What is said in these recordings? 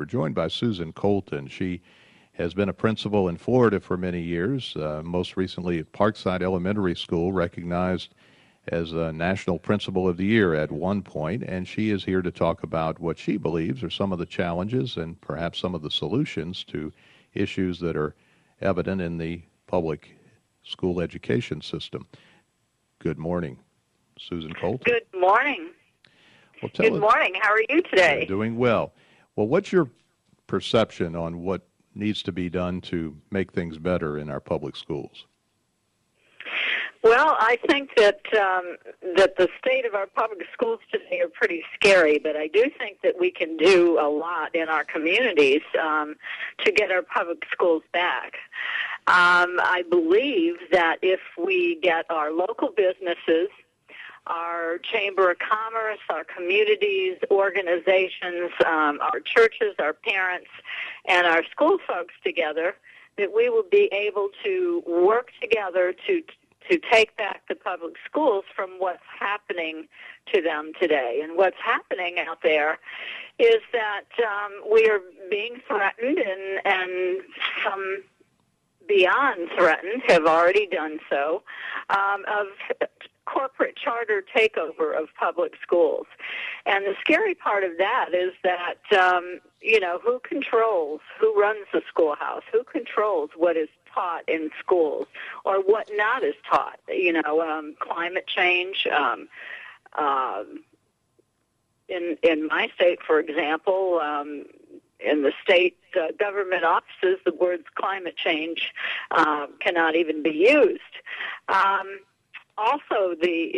We're joined by Susan Colton. She has been a principal in Florida for many years, most recently at Parkside Elementary School, recognized as a National Principal of the Year at one point, and she is here to talk about what she believes are some of the challenges and perhaps some of the solutions to issues that are evident in the public school education system. Good morning, Susan Colton. Good morning. Well, Good morning. How are you today? Doing well. Well, what's your perception on what needs to be done to make things better in our public schools? Well, I think that the state of our public schools today are pretty scary, but I do think that we can do a lot in our communities to get our public schools back. I believe that if we get our local businesses, our Chamber of Commerce, our communities, organizations, our churches, our parents, and our school folks together, that we will be able to work together to take back the public schools from what's happening to them today. And what's happening out there is that we are being threatened, and some beyond threatened have already done so, of corporate charter takeover of public schools. And the scary part of that is that, who controls, who runs the schoolhouse, who controls what is taught in schools or what not is taught, climate change. In my state, for example, in the state government offices, the words climate change cannot even be used. Also,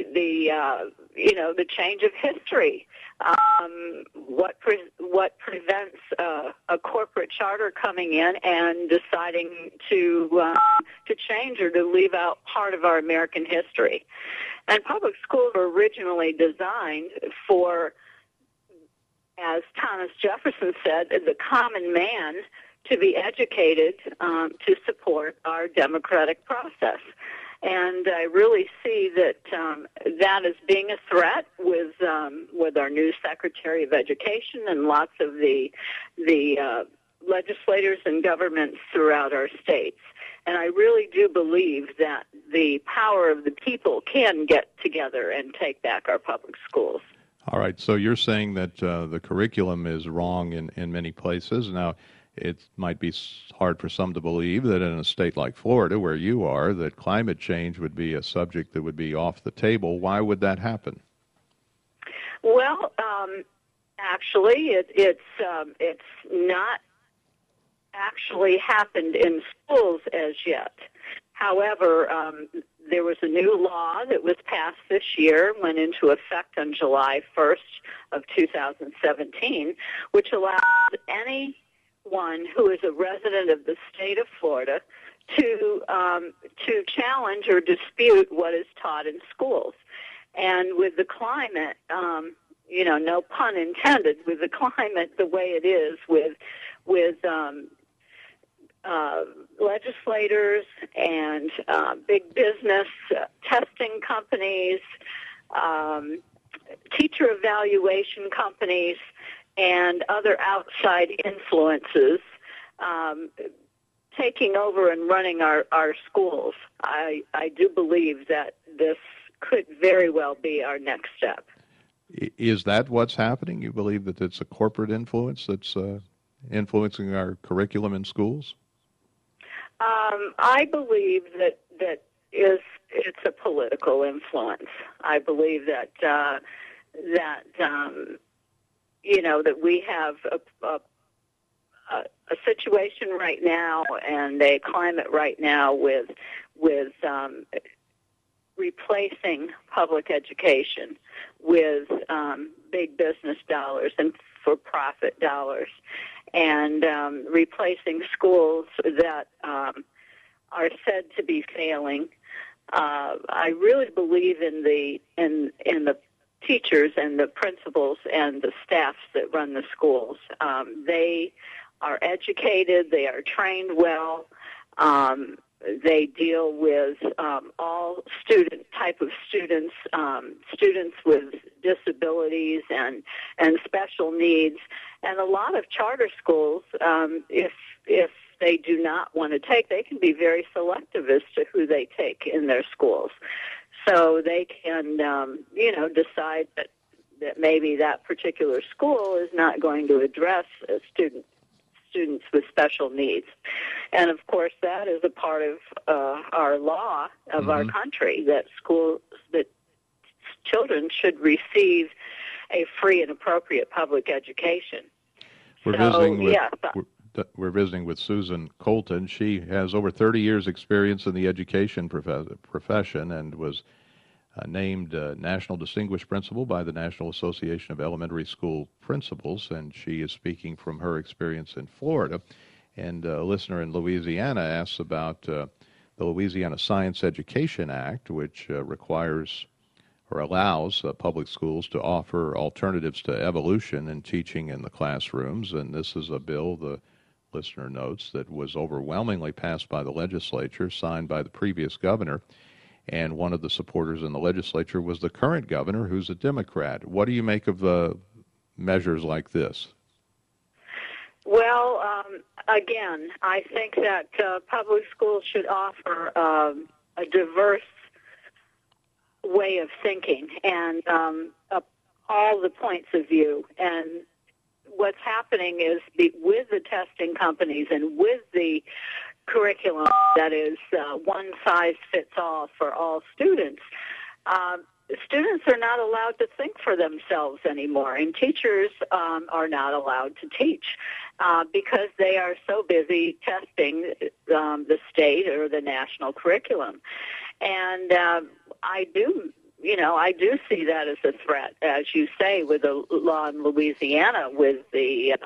the change of history. What prevents a corporate charter coming in and deciding to change or to leave out part of our American history? And public schools were originally designed for, as Thomas Jefferson said, the common man to be educated to support our democratic process. And I really see that that is being a threat with our new Secretary of Education and lots of the legislators and governments throughout our states. And I really do believe that the power of the people can get together and take back our public schools. All right, so you're saying that the curriculum is wrong in many places. Now, it might be hard for some to believe that in a state like Florida, where you are, that climate change would be a subject that would be off the table. Why would that happen? Well, actually, it's not actually happened in schools as yet. However, there was a new law that was passed this year, went into effect on July 1st of 2017, which allows anyone who is a resident of the state of Florida to challenge or dispute what is taught in schools. And with the climate, no pun intended, with the climate the way it is, with legislators and big business, testing companies, teacher evaluation companies, and other outside influences taking over and running our schools. I do believe that this could very well be our next step. Is that what's happening? You believe that it's a corporate influence that's influencing our curriculum in schools? I believe that it's a political influence. I believe that that we have a situation right now and a climate right now with replacing public education with big business dollars and for-profit dollars, and replacing schools that are said to be failing. I really believe in the teachers and the principals and the staffs that run the schools. They are educated, they are trained well, They deal with all type of students, students with disabilities and special needs, and a lot of charter schools, if they do not want to take, they can be very selective as to who they take in their schools. So they can, decide that maybe that particular school is not going to address students with special needs. And, of course, that is a part of our law of our country, that children should receive a free and appropriate public education. We're visiting with Susan Colton. She has over 30 years' experience in the education profession and was named National Distinguished Principal by the National Association of Elementary School Principals, and she is speaking from her experience in Florida. And a listener in Louisiana asks about the Louisiana Science Education Act, which requires or allows public schools to offer alternatives to evolution in teaching in the classrooms. And this is a bill, the listener notes, that was overwhelmingly passed by the legislature, signed by the previous governor. And one of the supporters in the legislature was the current governor, who's a Democrat. What do you make of measures like this? Well, again, I think that public schools should offer a diverse way of thinking and all the points of view. And what's happening is with the testing companies and with the curriculum that is one size fits all for all students, students are not allowed to think for themselves anymore, and teachers are not allowed to teach because they are so busy testing the state or the national curriculum. And I do see that as a threat, as you say, with the law in Louisiana, with the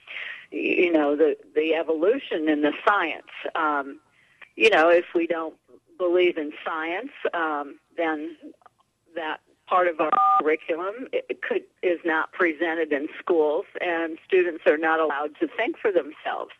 the evolution in the science. If we don't believe in science, then that part of our curriculum is not presented in schools, and students are not allowed to think for themselves.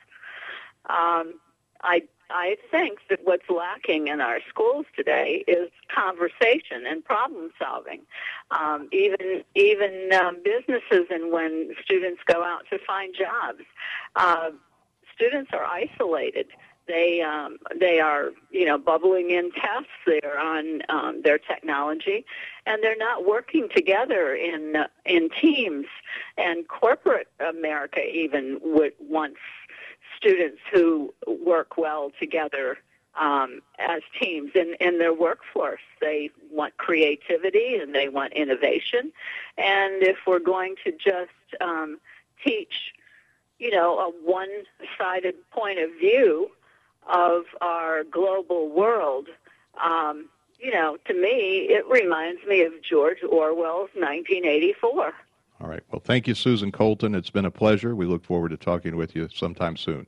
I think that what's lacking in our schools today is conversation and problem solving. Even businesses, and when students go out to find jobs, students are isolated. They are bubbling in tests. They're on their technology, and they're not working together in teams. And corporate America even wants students who work well together as teams in their workforce. They want creativity and they want innovation. And if we're going to just teach, a one-sided point of view of our global world, to me, it reminds me of George Orwell's 1984. All right. Well, thank you, Susan Colton. It's been a pleasure. We look forward to talking with you sometime soon.